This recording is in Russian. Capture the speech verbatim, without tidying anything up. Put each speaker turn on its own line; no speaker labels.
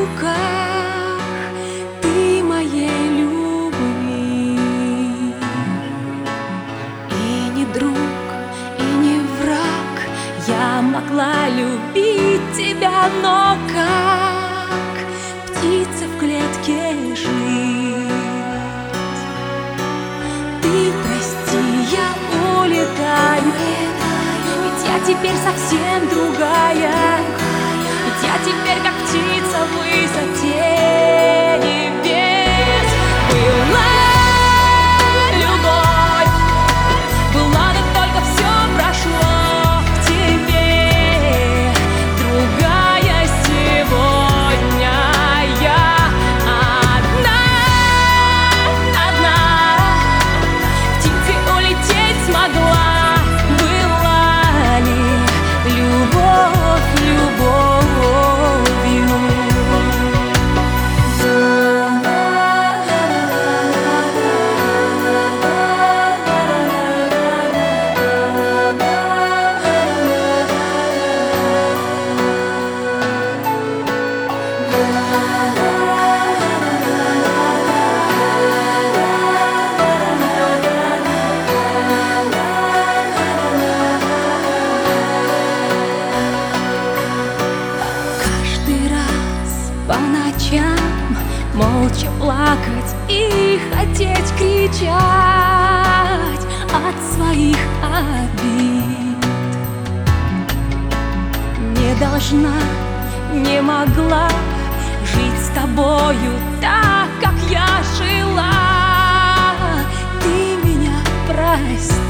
руках ты моей любви. И не друг, и не враг, я могла любить тебя, но как птица в клетке жить? Ты прости, я улетаю, ведь я теперь совсем другая. Ведь я теперь как птица в высоте небес. Была любовь, была, но только все прошло к тебе. Другая сегодня я одна, одна. Птицей улететь смогла. Была ли любовь, любовь? По ночам молча плакать и хотеть кричать от своих обид. Не должна, не могла жить с тобою так, как я жила. Ты меня прости.